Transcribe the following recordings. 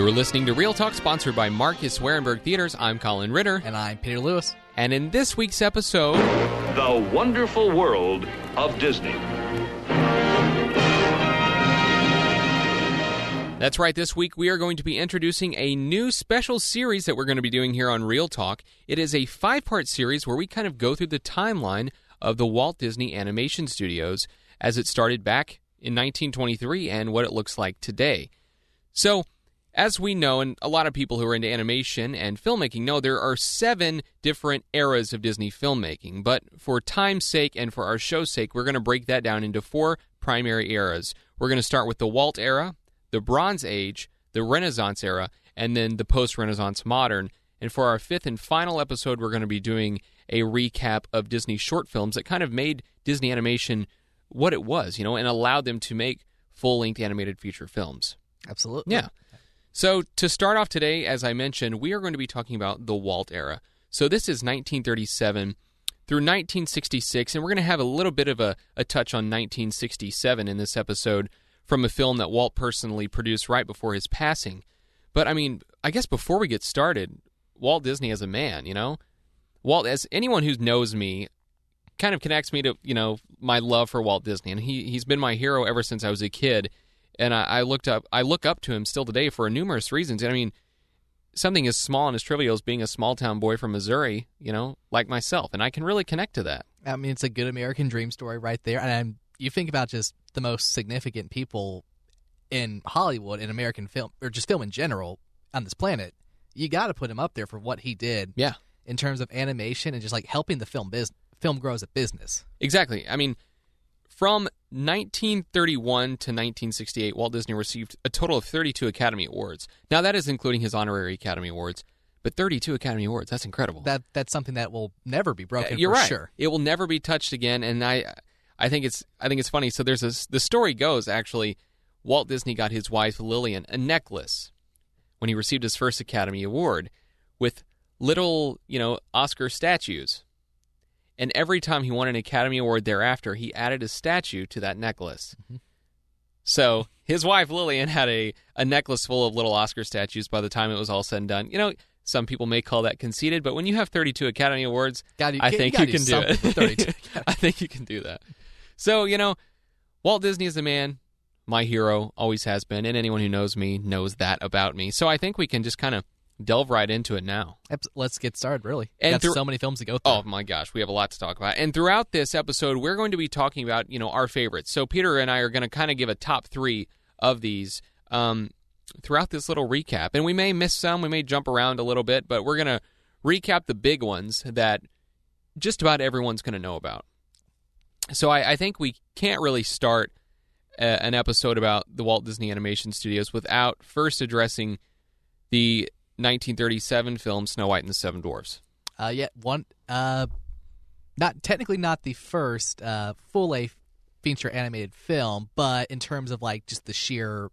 You're listening to Real Talk, sponsored by Marcus Warenberg Theaters. I'm Colin Ritter. And I'm Peter Lewis. And in this week's episode... The Wonderful World of Disney. That's right, this week we are going to be introducing a new special series that we're going to be doing here on Real Talk. It is a 5-part series where we kind of go through the timeline of the Walt Disney Animation Studios as it started back in 1923 and what it looks like today. So, as we know, and a lot of people who are into animation and filmmaking know, there are 7 different eras of Disney filmmaking. But for time's sake and for our show's sake, we're going to break that down into 4 primary eras. We're going to start with the Walt era, the Bronze Age, the Renaissance era, and then the post-Renaissance modern. And for our 5th and final episode, we're going to be doing a recap of Disney short films that kind of made Disney animation what it was, and allowed them to make full-length animated feature films. Absolutely. Yeah. So to start off today, as I mentioned, we are going to be talking about the Walt era. So this is 1937 through 1966, and we're going to have a little bit of a touch on 1967 in this episode from a film that Walt personally produced right before his passing. But, I guess before we get started, Walt Disney as a man, Walt, as anyone who knows me, kind of connects me to, my love for Walt Disney. And he's been my hero ever since I was a kid. And I look up to him still today for numerous reasons. Something as small and as trivial as being a small-town boy from Missouri, like myself. And I can really connect to that. It's a good American dream story right there. And you think about just the most significant people in Hollywood, in American film, or just film in general on this planet, you got to put him up there for what he did. Yeah. In terms of animation and just like helping the film grow as a business. Exactly. From 1931 to 1968, Walt Disney received a total of 32 Academy Awards. Now, that is including his honorary Academy Awards, but 32 Academy Awards, that's incredible. That's something that will never be broken, You're for right. sure. It will never be touched again, and I think it's funny. So the story goes, actually, Walt Disney got his wife, Lillian, a necklace when he received his first Academy Award with little, Oscar statues. And every time he won an Academy Award thereafter, he added a statue to that necklace. Mm-hmm. So his wife, Lillian, had a necklace full of little Oscar statues by the time it was all said and done. Some people may call that conceited, but when you have 32 Academy Awards, I think you can do it. I think you can do that. So, Walt Disney is a man, my hero, always has been, and anyone who knows me knows that about me. So I think we can just kind of delve right into it now. Let's get started, really. And so many films to go through. Oh, my gosh. We have a lot to talk about. And throughout this episode, we're going to be talking about, our favorites. So Peter and I are going to kind of give a top 3 of these throughout this little recap. And we may miss some. We may jump around a little bit. But we're going to recap the big ones that just about everyone's going to know about. So I think we can't really start an episode about the Walt Disney Animation Studios without first addressing the 1937 film Snow White and the Seven Dwarfs. Not the first full-length feature animated film, but in terms of like just the sheer,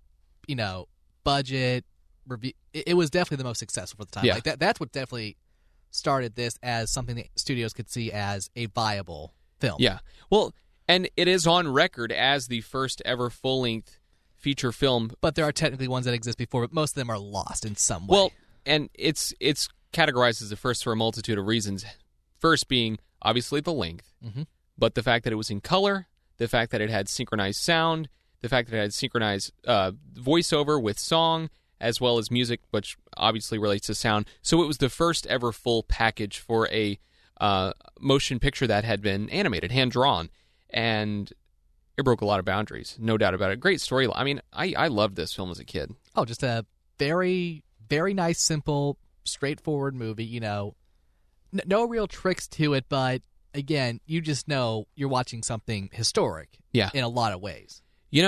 budget review, it was definitely the most successful for the time. Yeah. Like that's what definitely started this as something that studios could see as a viable film. Yeah. Well, and it is on record as the first ever full-length feature film. But there are technically ones that exist before, but most of them are lost in some way. Well, and it's categorized as the first for a multitude of reasons. First being, obviously, the length, but the fact that it was in color, the fact that it had synchronized sound, the fact that it had synchronized voiceover with song, as well as music, which obviously relates to sound. So it was the first ever full package for a motion picture that had been animated, hand-drawn, and it broke a lot of boundaries, no doubt about it. Great story. I loved this film as a kid. Oh, just a very, very nice, simple, straightforward movie, no real tricks to it, but again, you just know you're watching something historic in a lot of ways.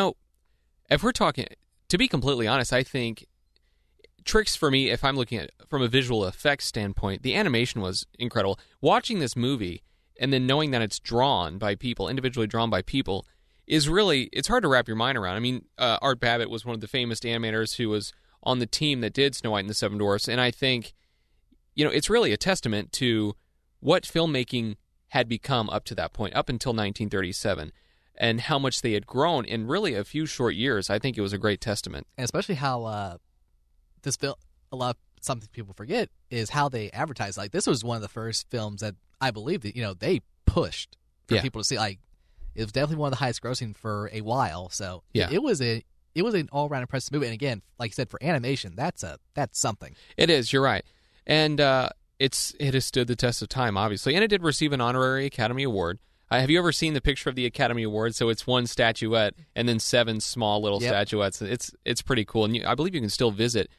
If we're talking, to be completely honest, I think tricks for me, if I'm looking at it from a visual effects standpoint, the animation was incredible. Watching this movie and then knowing that it's drawn by people, individually drawn by people, is really, it's hard to wrap your mind around. Art Babbitt was one of the famous animators who was on the team that did Snow White and the Seven Dwarfs, and I think, it's really a testament to what filmmaking had become up to that point, up until 1937, and how much they had grown in really a few short years. I think it was a great testament. And especially how this film, something people forget is how they advertise. Like, this was one of the first films that I believe that, they pushed for people to see. Like, it was definitely one of the highest grossing for a while. So it was an all-around impressive movie. And again, like I said, for animation, that's something. It is. You're right. And it has stood the test of time, obviously. And it did receive an honorary Academy Award. Have you ever seen the picture of the Academy Award? So it's one statuette and then 7 small little statuettes. It's pretty cool. And I believe you can still visit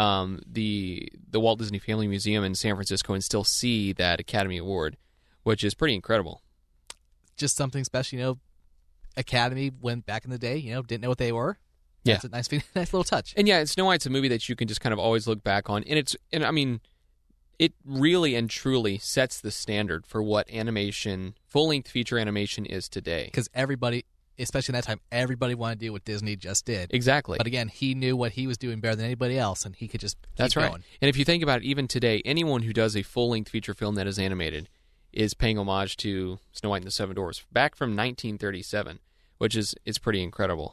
the Walt Disney Family Museum in San Francisco and still see that Academy Award, which is pretty incredible. Just something special, Academy went back in the day, didn't know what they were. That's a nice little touch. And Snow White's a movie that you can just kind of always look back on, and I mean, it really and truly sets the standard for what animation, full-length feature animation is today. Because everybody, especially in that time, everybody wanted to do what Disney just did. Exactly. But again, he knew what he was doing better than anybody else, and he could just keep going. And if you think about it, even today, anyone who does a full-length feature film that is animated is paying homage to Snow White and the Seven Dwarfs, back from 1937, which is pretty incredible.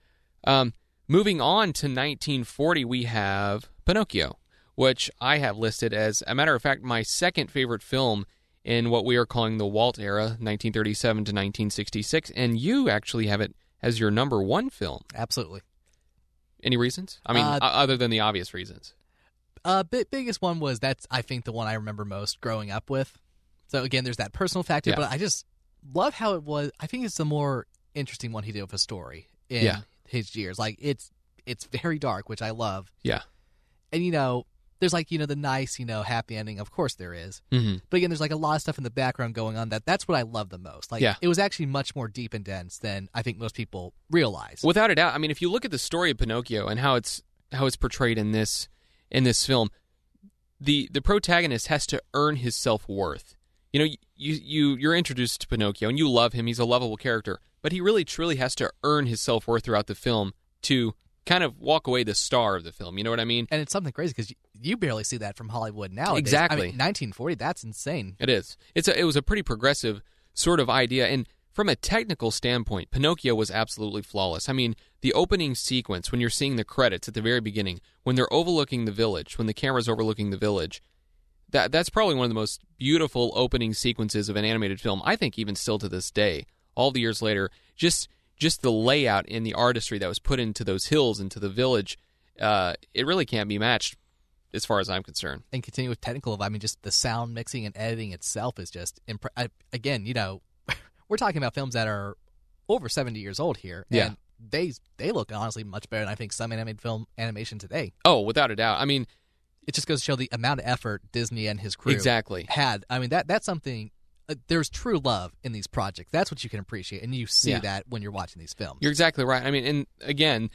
Moving on to 1940, we have Pinocchio, which I have listed as, a matter of fact, my second favorite film in what we are calling the Walt era, 1937 to 1966, and you actually have it as your number 1 film. Absolutely. Any reasons? I mean, other than the obvious reasons. Biggest one was, that's, I think, the one I remember most growing up with. So again, there's that personal factor, but I just love how it was. I think it's the more interesting one he did with a story in his years. Like, it's very dark, which I love. Yeah. And, there's like, the nice, happy ending. Of course there is. Mm-hmm. But again, there's like a lot of stuff in the background going on that's what I love the most. Like, it was actually much more deep and dense than I think most people realize. Without a doubt. I mean, if you look at the story of Pinocchio and how it's portrayed in this film, the protagonist has to earn his self-worth. You're introduced to Pinocchio and you love him. He's a lovable character, but he really truly has to earn his self-worth throughout the film to kind of walk away the star of the film. You know what I mean? And it's something crazy because you barely see that from Hollywood nowadays. Exactly. I mean, 1940, that's insane. It is. It was a pretty progressive sort of idea. And from a technical standpoint, Pinocchio was absolutely flawless. I mean, the opening sequence, when you're seeing the credits at the very beginning, when they're overlooking the village, when the camera's overlooking the village, that's probably one of the most beautiful opening sequences of an animated film, I think, even still to this day, all the years later. Just the layout and the artistry that was put into those hills, into the village, it really can't be matched as far as I'm concerned. And continue with technical, I mean, just the sound mixing and editing itself is just, again, we're talking about films that are over 70 years old here. And they look honestly much better than I think some animated film animation today. Oh, without a doubt. I mean, it just goes to show the amount of effort Disney and his crew had. I mean, that's something. There's true love in these projects. That's what you can appreciate, and you see that when you're watching these films. You're exactly right. I mean, and again,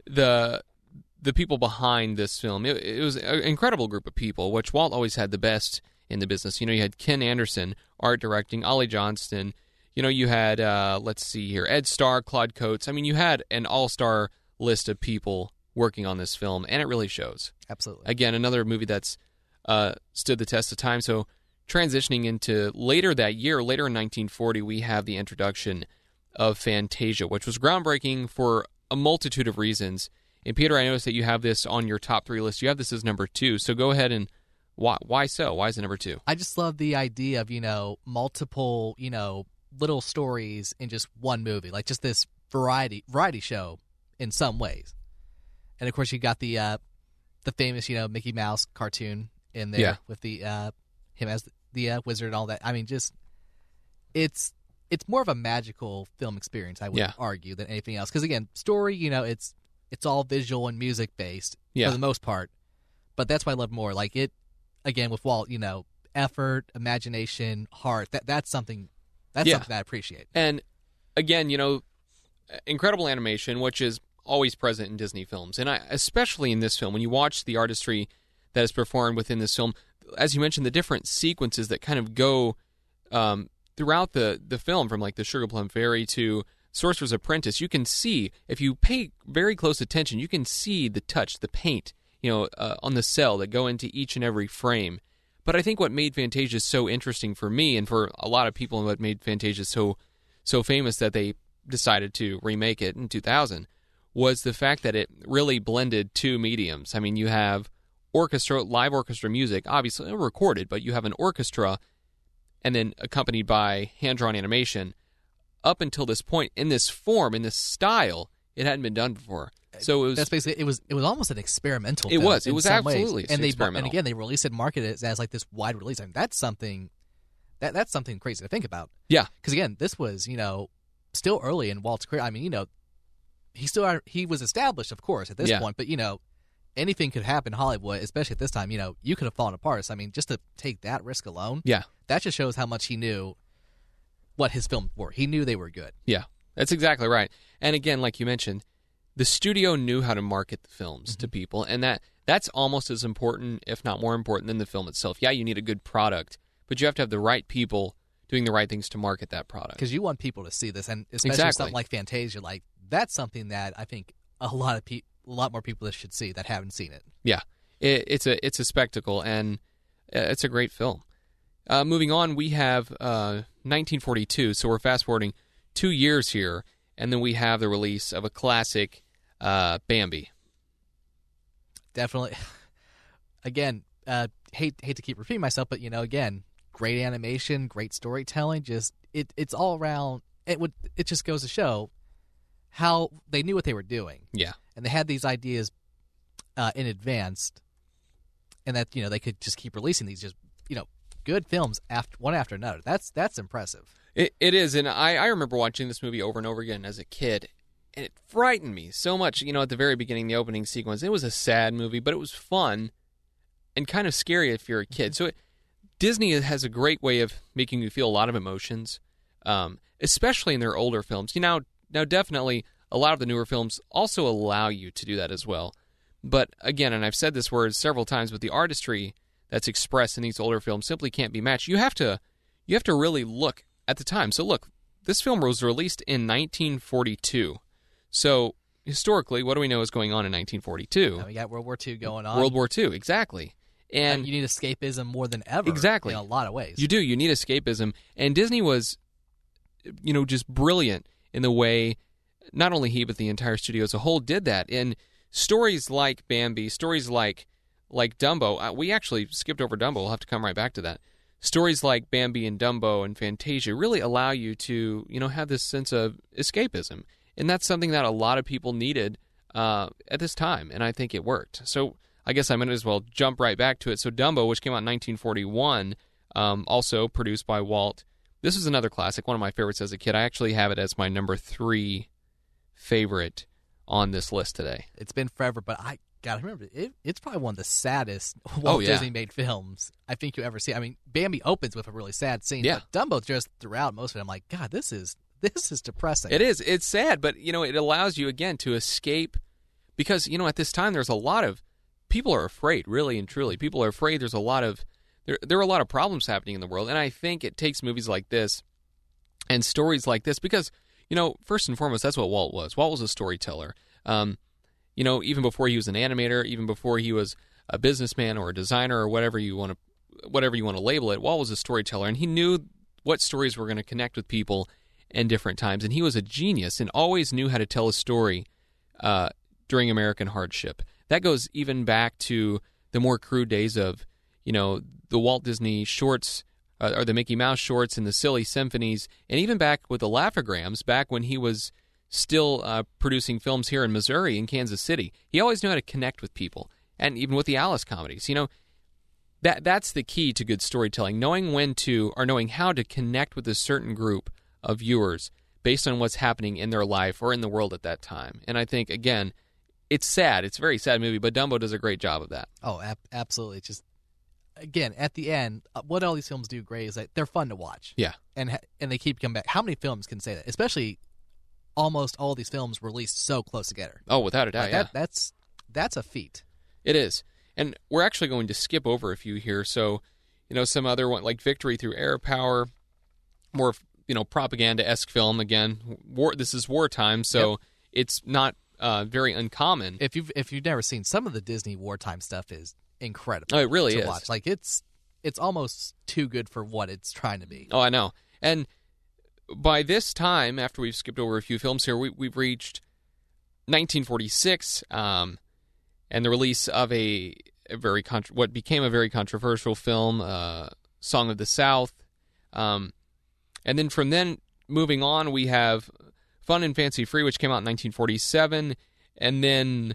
the people behind this film, it was an incredible group of people, which Walt always had the best in the business. You had Ken Anderson, art directing, Ollie Johnston. You had, let's see here, Ed Starr, Claude Coates. I mean, you had an all-star list of people working on this film, and it really shows. Absolutely. Again, another movie that's stood the test of time. So transitioning into later that year, later in 1940, we have the introduction of Fantasia, which was groundbreaking for a multitude of reasons. And Peter, I noticed that you have this on your top 3 list. You have this as number 2. So go ahead and why so? Why is it number 2? I just love the idea of, multiple, little stories in just one movie, like just this variety show in some ways. And of course, you got the famous, Mickey Mouse cartoon in there with the him as the wizard and all that. I mean, just it's more of a magical film experience, I would argue, than anything else. Because again, story, it's all visual and music based for the most part. But that's what I love more. Like it, again, with Walt, effort, imagination, heart. That's something. That's something I appreciate. And again, incredible animation, which is always present in Disney films, and especially in this film, when you watch the artistry that is performed within this film, as you mentioned, the different sequences that kind of go throughout the film, from like the Sugar Plum Fairy to Sorcerer's Apprentice, you can see, if you pay very close attention, you can see the touch, the paint, on the cell that go into each and every frame. But I think what made Fantasia so interesting for me, and for a lot of people, and what made Fantasia so famous that they decided to remake it in 2000, was the fact that it really blended two mediums. I mean, you have orchestra, live orchestra music, obviously recorded, but you have an orchestra and then accompanied by hand-drawn animation. Up until this point, in this form, in this style, it hadn't been done before. So it was, that's basically it was almost an experimental. It film was. It in was some absolutely ways. And experimental. And again, they released it and marketed it as like this wide release. I mean, that's something that's something crazy to think about. Yeah. Because again, this was still early in Walt's career. I mean, he was established, of course, at this point, but anything could happen in Hollywood, especially at this time. You could have fallen apart. So I mean, just to take that risk alone, that just shows how much he knew what his films were. He knew they were good. Yeah, that's exactly right. And again, like you mentioned, the studio knew how to market the films to people, and that's almost as important, if not more important, than the film itself. Yeah, you need a good product, but you have to have the right people doing the right things to market that product. Because you want people to see this, and especially something like Fantasia, like that's something that I think a lot more people that should see that haven't seen it. Yeah, it's a spectacle, and it's a great film. Moving on, we have 1942, so we're fast-forwarding 2 years here, and then we have the release of a classic, Bambi. Definitely. Again, hate to keep repeating myself, but again, great animation, great storytelling. Just it's all around. It just goes to show how they knew what they were doing. Yeah, and they had these ideas in advance, and that they could just keep releasing these just good films one after another. That's impressive. It is, and I remember watching this movie over and over again as a kid, and it frightened me so much. At the very beginning, the opening sequence, it was a sad movie, but it was fun and kind of scary if you're a kid. So Disney has a great way of making you feel a lot of emotions, especially in their older films. Now, definitely, a lot of the newer films also allow you to do that as well. But again, and I've said this word several times, but the artistry that's expressed in these older films simply can't be matched. You have to really look at the time. So look, this film was released in 1942. So historically, what do we know is going on in 1942? We got World War II going on. World War II, exactly. And you need escapism more than ever. Exactly. In a lot of ways. You do. You need escapism. And Disney was, just brilliant in the way not only he, but the entire studio as a whole did that. In stories like Bambi, stories like Dumbo, we actually skipped over Dumbo. We'll have to come right back to that. Stories like Bambi and Dumbo and Fantasia really allow you to, have this sense of escapism. And that's something that a lot of people needed at this time, and I think it worked. So I guess I might as well jump right back to it. So Dumbo, which came out in 1941, also produced by Walt. This is another classic, one of my favorites as a kid. I actually have it as my number 3 favorite on this list today. It's been forever, but I gotta remember, it's probably one of the saddest Walt Disney made films I think you ever see. I mean, Bambi opens with a really sad scene, but Dumbo just throughout most of it, I'm like, God, this is depressing. It is. It's sad, but it allows you again to escape, because at this time there's a lot of people are afraid, really and truly. People are afraid. There's a lot of there are a lot of problems happening in the world, and I think it takes movies like this and stories like this because first and foremost, that's what Walt was. Walt was a storyteller. Even before he was an animator, even before he was a businessman or a designer or whatever you want to label it, Walt was a storyteller, and he knew what stories were going to connect with people in different times. And he was a genius and always knew how to tell a story during American hardship. That goes even back to the more crude days of, the Walt Disney shorts, or the Mickey Mouse shorts and the silly symphonies, and even back with the Laugh-O-Grams, back when he was still producing films here in Missouri and Kansas City. He always knew how to connect with people, and even with the Alice comedies. That's the key to good storytelling, knowing how to connect with a certain group of viewers based on what's happening in their life or in the world at that time. And I think, again, it's sad. It's a very sad movie, but Dumbo does a great job of that. Oh, absolutely. Just, again, at the end, what all these films do great is that they're fun to watch. Yeah. And they keep coming back. How many films can say that? Especially almost all these films released so close together. Oh, without a doubt, yeah. That's a feat. It is. And we're actually going to skip over a few here. So, some other one, like Victory Through Air Power, more, propaganda-esque film. Again, this is wartime, so it's not very uncommon. If you've never seen, some of the Disney wartime stuff is incredible. Oh, it really is. Watch. Like it's almost too good for what it's trying to be. Oh, I know. And by this time, after we've skipped over a few films here, we've reached 1946, and the release of a what became a very controversial film, Song of the South. And then from then, moving on, we have Fun and Fancy Free, which came out in 1947. And then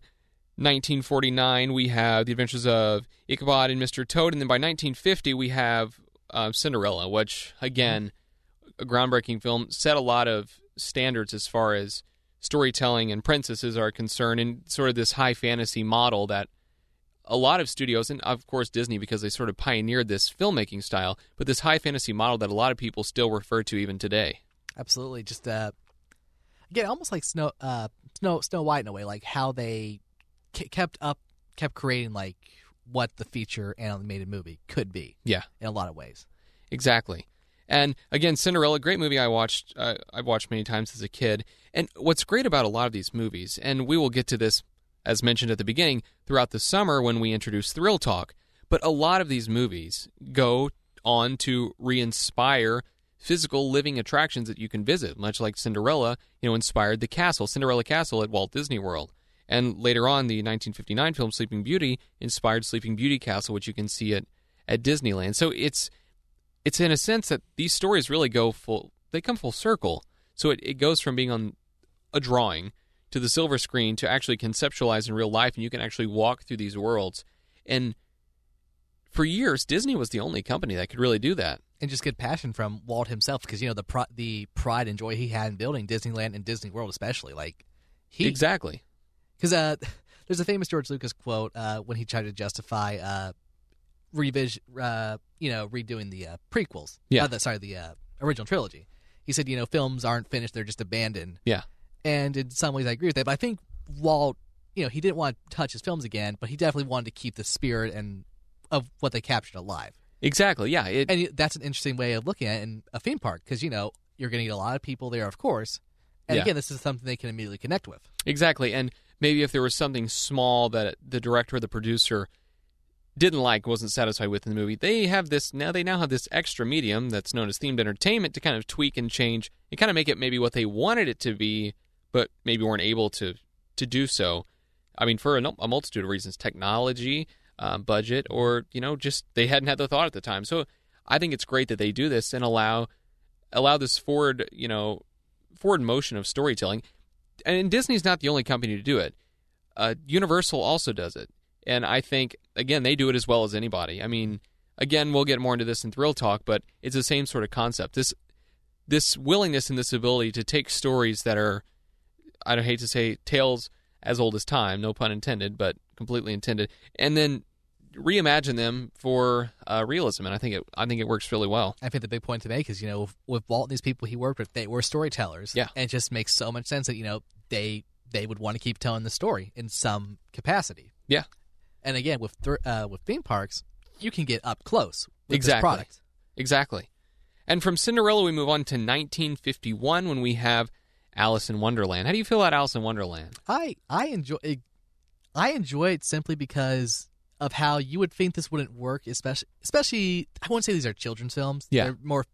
1949, we have The Adventures of Ichabod and Mr. Toad. And then by 1950, we have Cinderella, which, again, a groundbreaking film, set a lot of standards as far as storytelling and princesses are concerned, and sort of this high fantasy model that a lot of studios, and of course Disney, because they sort of pioneered this filmmaking style, but this high fantasy model that a lot of people still refer to even today. Absolutely. Just again, almost like Snow White in a way, like how they kept creating like what the feature animated movie could be. Yeah, in a lot of ways. Exactly. And again, Cinderella, great movie I've watched many times as a kid. And what's great about a lot of these movies, and we will get to this, as mentioned at the beginning, throughout the summer when we introduce Thrill Talk, but a lot of these movies go on to re-inspire physical living attractions that you can visit, much like Cinderella, inspired the castle, Cinderella Castle at Walt Disney World. And later on, the 1959 film Sleeping Beauty inspired Sleeping Beauty Castle, which you can see at Disneyland. So it's in a sense that these stories really come full circle. So it goes from being on a drawing to the silver screen to actually conceptualize in real life, and you can actually walk through these worlds. And for years, Disney was the only company that could really do that. And just get passion from Walt himself, because, the pride and joy he had in building Disneyland and Disney World especially. Exactly. Because there's a famous George Lucas quote when he tried to justify redoing the prequels. Yeah. The original trilogy. He said, films aren't finished; they're just abandoned. Yeah. And in some ways, I agree with that. But I think Walt, he didn't want to touch his films again, but he definitely wanted to keep the spirit of what they captured alive. Exactly. Yeah. And that's an interesting way of looking at it in a theme park, because you're going to get a lot of people there, of course. And again, this is something they can immediately connect with. Exactly. And maybe if there was something small that the director or the producer didn't like, wasn't satisfied with in the movie, they now have this extra medium that's known as themed entertainment to kind of tweak and change and kind of make it maybe what they wanted it to be, but maybe weren't able to do so. I mean, for a multitude of reasons, technology, budget, or just they hadn't had the thought at the time. So I think it's great that they do this and allow this forward motion of storytelling. And Disney's not the only company to do it. Universal also does it. And I think, again, they do it as well as anybody. I mean, again, we'll get more into this in Thrill Talk, but it's the same sort of concept. This willingness and this ability to take stories that are, I don't hate to say, tales as old as time, no pun intended, but completely intended, and then reimagine them for realism. And I think it works really well. I think the big point to make is, with Walt and these people he worked with, they were storytellers. Yeah. And it just makes so much sense that, they would want to keep telling the story in some capacity. Yeah. And again, with theme parks, you can get up close with this product. Exactly. And from Cinderella, we move on to 1951 when we have Alice in Wonderland. How do you feel about Alice in Wonderland? I enjoy it simply because of how you would think this wouldn't work, especially I wouldn't say these are children's films. Yeah. They're more,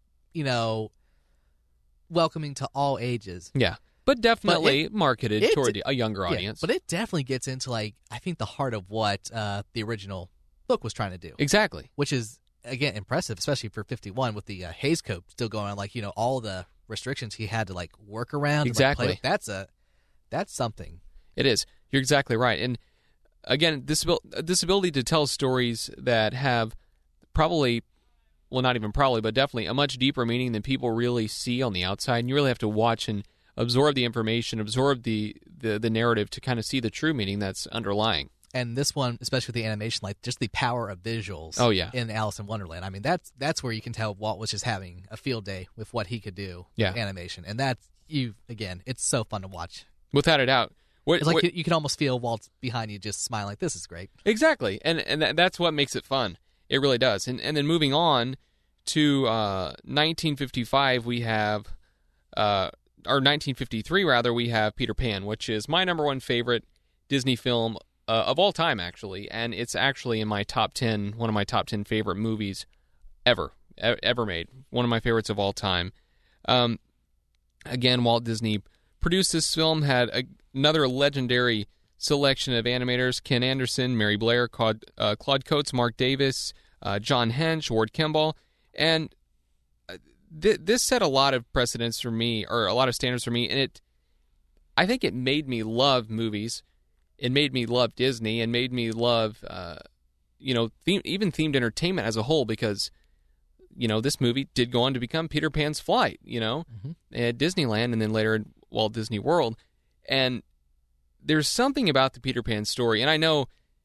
welcoming to all ages. Yeah. But definitely marketed toward a younger audience. But it definitely gets into, I think the heart of what the original book was trying to do. Exactly. Which is, again, impressive, especially for 51 with the Hays Code still going on, all the restrictions he had to, work around. Exactly. That's something. It is. You're exactly right. And, again, this ability to tell stories that have probably, well, not even probably, but definitely a much deeper meaning than people really see on the outside. And you really have to watch and absorb the information, absorb the narrative to kind of see the true meaning that's underlying. And this one, especially with the animation, just the power of visuals. Oh, yeah. In Alice in Wonderland. I mean, that's where you can tell Walt was just having a field day with what he could do with animation. And it's so fun to watch. Without a doubt. You can almost feel Walt behind you just smiling like, this is great. Exactly. And that's what makes it fun. It really does. And then moving on to 1955, we have... or 1953, rather, we have Peter Pan, which is my number one favorite Disney film of all time, actually. And it's actually in my top 10, one of my top 10 favorite movies ever made. One of my favorites of all time. Again, Walt Disney produced this film, had another legendary selection of animators: Ken Anderson, Mary Blair, Claude Coates, Mark Davis, John Hench, Ward Kimball. And this set a lot of precedents for me, or a lot of standards for me, and I think it made me love movies. It made me love Disney, and made me love, even themed entertainment as a whole, because, this movie did go on to become Peter Pan's Flight, at Disneyland, and then later in Walt Disney World. And there's something about the Peter Pan story, and I know,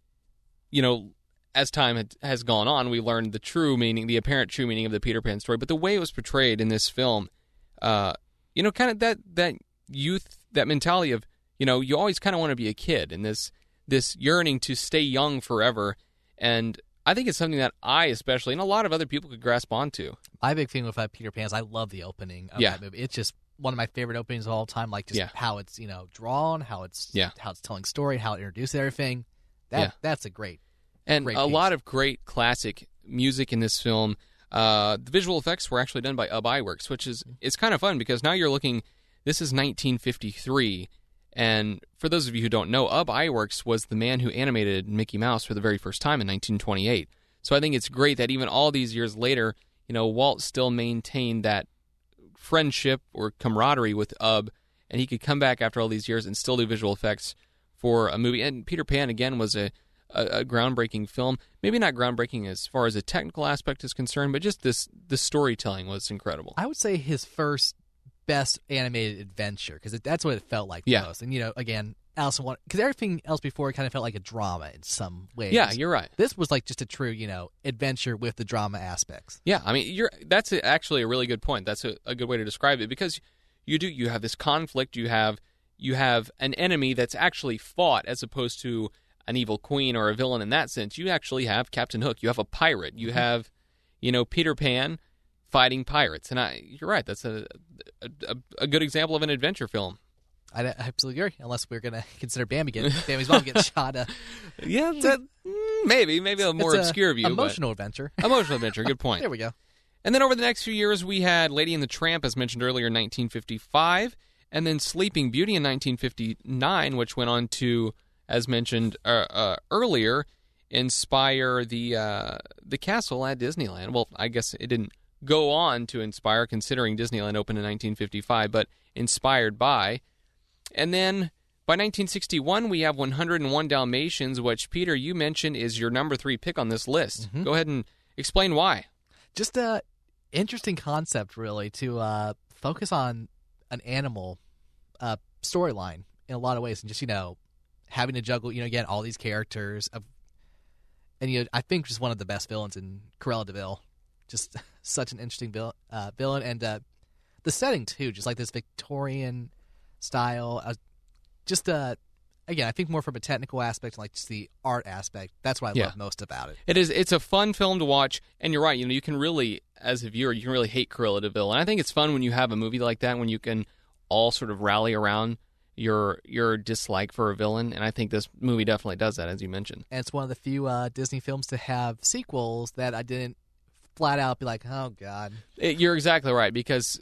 as time has gone on, we learned the apparent true meaning of the Peter Pan story, but the way it was portrayed in this film, kind of that youth, that mentality of, you always kind of want to be a kid, and this yearning to stay young forever. And I think it's something that I especially, and a lot of other people, could grasp onto. My big thing with Peter Pan is I love the opening of that movie. It's just one of my favorite openings of all time, like just how it's, drawn, how it's telling story, how it introduces everything. That's a great And great a piece. lot of great classic music in this film. The visual effects were actually done by Ub Iwerks, which it's kind of fun, because now you're looking, this is 1953, and for those of you who don't know, Ub Iwerks was the man who animated Mickey Mouse for the very first time in 1928. So I think it's great that even all these years later, Walt still maintained that friendship or camaraderie with Ub, and he could come back after all these years and still do visual effects for a movie. And Peter Pan, again, was a groundbreaking film. Maybe not groundbreaking as far as a technical aspect is concerned, but just the storytelling was incredible. I would say his first best animated adventure, because that's what it felt like the most. And, again, Alice in because everything else before it kind of felt like a drama in some ways. Yeah, you're right. This was like just a true, adventure with the drama aspects. Yeah, I mean, that's actually a really good point. That's a good way to describe it, because you have this conflict. You have an enemy that's actually fought, as opposed to an evil queen or a villain in that sense. You actually have Captain Hook. You have a pirate. You have, Peter Pan fighting pirates. And you're right. That's a good example of an adventure film. I absolutely agree. Unless we're going to consider Bambi's mom getting shot. Maybe a more obscure view. Emotional adventure. Emotional adventure. Good point. There we go. And then over the next few years, we had Lady and the Tramp, as mentioned earlier, in 1955, and then Sleeping Beauty in 1959, which went on to, as mentioned earlier, inspire the castle at Disneyland. Well, I guess it didn't go on to inspire, considering Disneyland opened in 1955, but inspired by. And then by 1961, we have 101 Dalmatians, which, Peter, you mentioned is your number 3 pick on this list. Mm-hmm. Go ahead and explain why. Just an interesting concept, really, to focus on an animal storyline in a lot of ways, and just, having to juggle, again, all these characters. And, I think just one of the best villains in Cruella de Vil. Just such an interesting villain. And the setting, too, just like this Victorian style. Again, I think more from a technical aspect, like just the art aspect. That's what I love most about it. It is. It's a fun film to watch, and you're right. You can really, as a viewer, you can really hate Cruella de Vil. And I think it's fun when you have a movie like that, when you can all sort of rally around your dislike for a villain. And I think this movie definitely does that, as you mentioned. And it's one of the few Disney films to have sequels that I didn't flat out be like, oh God. You're exactly right, because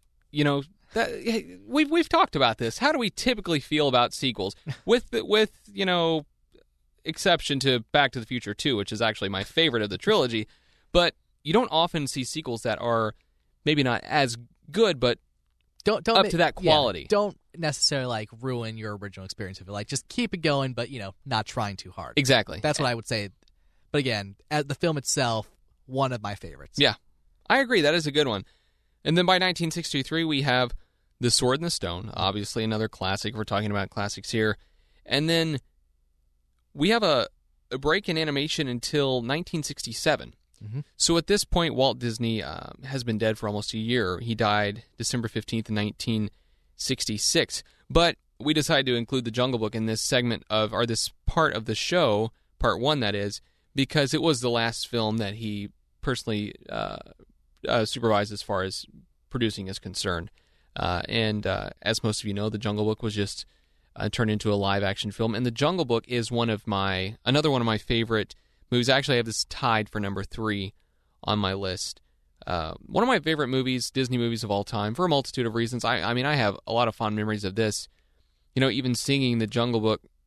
we've talked about this. How do we typically feel about sequels? With exception to Back to the Future 2, which is actually my favorite of the trilogy. But you don't often see sequels that are maybe not as good, but don't up to that quality. Yeah, don't necessarily ruin your original experience of it. Just keep it going, but not trying too hard. Exactly. That's what I would say. But again, the film itself, one of my favorites. Yeah, I agree. That is a good one. And then by 1963, we have The Sword and the Stone, obviously another classic. We're talking about classics here. And then we have a break in animation until 1967. Mm-hmm. So at this point, Walt Disney has been dead for almost a year. He died December 15th, 1966. But we decided to include The Jungle Book in this segment or this part of the show, part 1 that is, because it was the last film that he personally supervised as far as producing is concerned. And as most of you know, The Jungle Book was just turned into a live-action film. And The Jungle Book is another one of my favorite movies. Actually, I have this tied for number 3 on my list. One of my favorite movies, Disney movies of all time, for a multitude of reasons. I mean, I have a lot of fond memories of this. Even singing the Jungle Book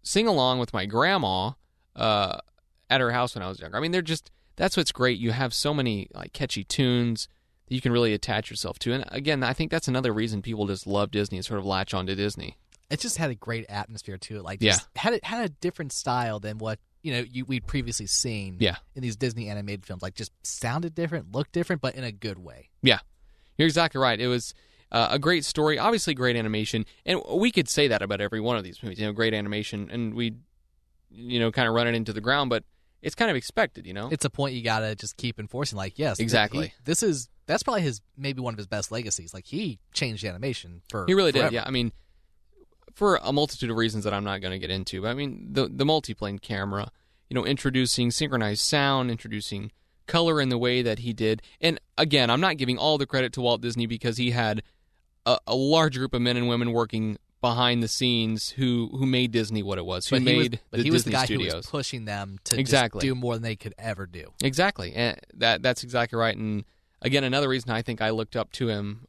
sing along with my grandma at her house when I was younger. I mean, that's what's great. You have so many like catchy tunes that you can really attach yourself to. And again, I think that's another reason people just love Disney and sort of latch on to Disney. It just had a great atmosphere to it. Like, just had a different style than what we'd previously seen. Yeah. In these Disney animated films, like just sounded different, looked different, but in a good way. Yeah, you're exactly right. It was a great story, obviously great animation, and we could say that about every one of these movies. Great animation, and we, kind of run it into the ground, but it's kind of expected. It's a point you gotta just keep enforcing. Like, yes, exactly. That's probably maybe one of his best legacies. Like, he changed animation He really forever. did. Yeah, I mean, for a multitude of reasons that I'm not going to get into. But I mean, the multiplane camera, introducing synchronized sound, introducing color in the way that he did. And again, I'm not giving all the credit to Walt Disney because he had a large group of men and women working behind the scenes who made Disney what it was, But he was the guy studios. who was pushing them to Exactly. just do more than they could ever do. Exactly. And that's exactly right. And again, another reason I think I look up to him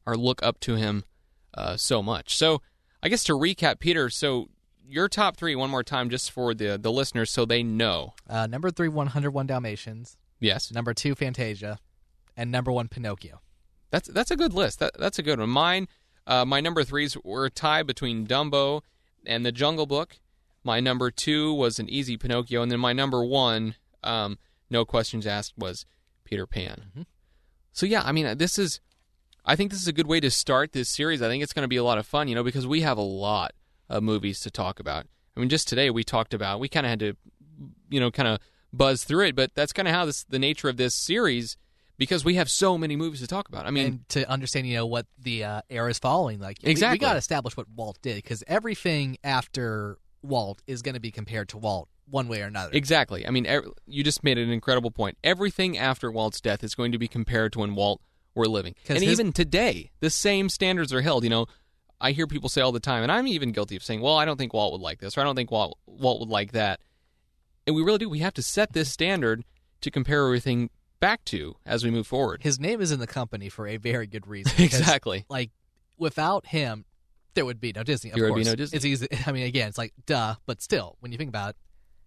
so much. So I guess to recap, Peter, so your top three one more time just for the listeners so they know. Number 3, 101 Dalmatians. Yes. Number 2, Fantasia. And number 1, Pinocchio. That's a good list. That's a good one. Mine, my number 3s were a tie between Dumbo and The Jungle Book. My number 2 was an easy Pinocchio. And then my number 1, no questions asked, was Peter Pan. Mm-hmm. So yeah, I mean, I think this is a good way to start this series. I think it's going to be a lot of fun, because we have a lot of movies to talk about. I mean, just today we kind of had to, kind of buzz through it, but that's kind of how the nature of this series, because we have so many movies to talk about. I mean, and to understand, what the era is following, like exactly, we got to establish what Walt did, because everything after Walt is going to be compared to Walt one way or another. Exactly. I mean, you just made an incredible point. Everything after Walt's death is going to be compared to when Walt were living, and even today, the same standards are held. I hear people say all the time, and I'm even guilty of saying, well, I don't think Walt would like this, or I don't think Walt would like that. And we really do. We have to set this standard to compare everything back to as we move forward. His name is in the company for a very good reason. Exactly. Like, without him, there would be no Disney, of course. There would be no Disney. It's easy. I mean, again, it's like, duh, but still, when you think about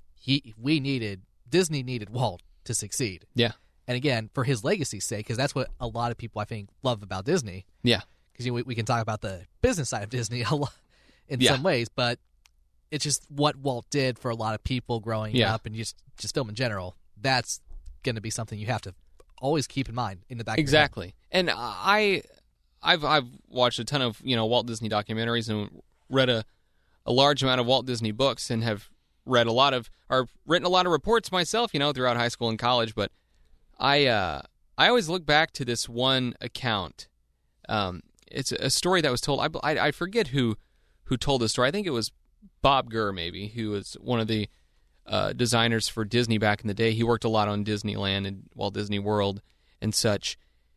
it, Disney needed Walt to succeed. Yeah. And again, for his legacy's sake, because that's what a lot of people, I think, love about Disney. Yeah. Because we can talk about the business side of Disney a lot in some ways, but it's just what Walt did for a lot of people growing up and just film in general. That's going to be something you have to always keep in mind in the back of your head. Exactly. And I've watched a ton of Walt Disney documentaries and read a large amount of Walt Disney books and have written a lot of reports myself, throughout high school and college. But I always look back to this one account. It's a story that was told. I forget who told the story. I think it was Bob Gurr, maybe, who was one of the designers for Disney back in the day. He worked a lot on Disneyland and Walt Disney World and such.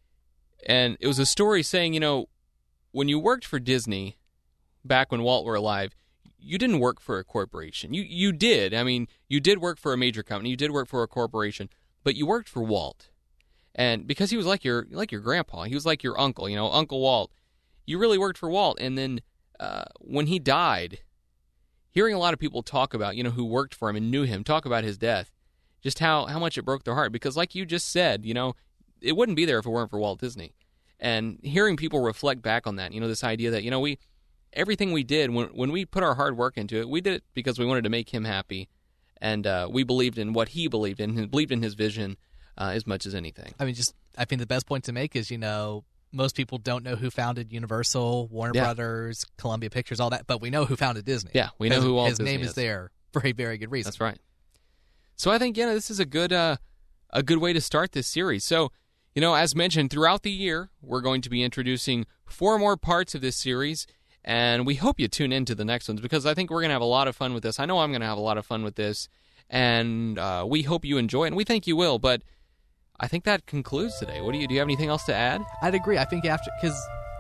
And it was a story saying, when you worked for Disney back when Walt were alive, you didn't work for a corporation. You did. I mean, you did work for a major company. You did work for a corporation, but you worked for Walt. And because he was like your grandpa, he was like your uncle, Uncle Walt. You really worked for Walt. And then when he died, hearing a lot of people talk about, who worked for him and knew him, talk about his death, just how much it broke their heart. Because like you just said, it wouldn't be there if it weren't for Walt Disney. And hearing people reflect back on that, this idea that, everything we did, when we put our hard work into it, we did it because we wanted to make him happy. And we believed in what he believed in, and believed in his vision as much as anything. I mean, I think the best point to make is, most people don't know who founded Universal, Warner Brothers, Columbia Pictures, all that, but we know who founded Disney. Yeah, we know who Walt Disney is. His name is there for a very good reason. That's right. So I think, this is a good way to start this series. So, as mentioned, throughout the year, we're going to be introducing 4 more parts of this series, and we hope you tune in to the next ones, because I think we're going to have a lot of fun with this. I know I'm going to have a lot of fun with this, and we hope you enjoy it, and we think you will, but I think that concludes today. Do you have anything else to add? I'd agree. I think because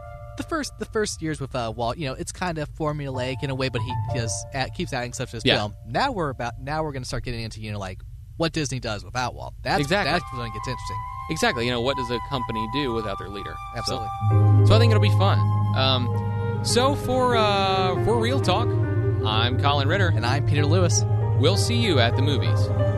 the first years with Walt, it's kind of formulaic in a way, but he just keeps adding stuff to his film. Now we're going to start getting into what Disney does without Walt. That's when it gets interesting. Exactly. What does a company do without their leader? Absolutely. So I think it'll be fun. So for Real Talk, I'm Colin Ritter. And I'm Peter Lewis. We'll see you at the movies.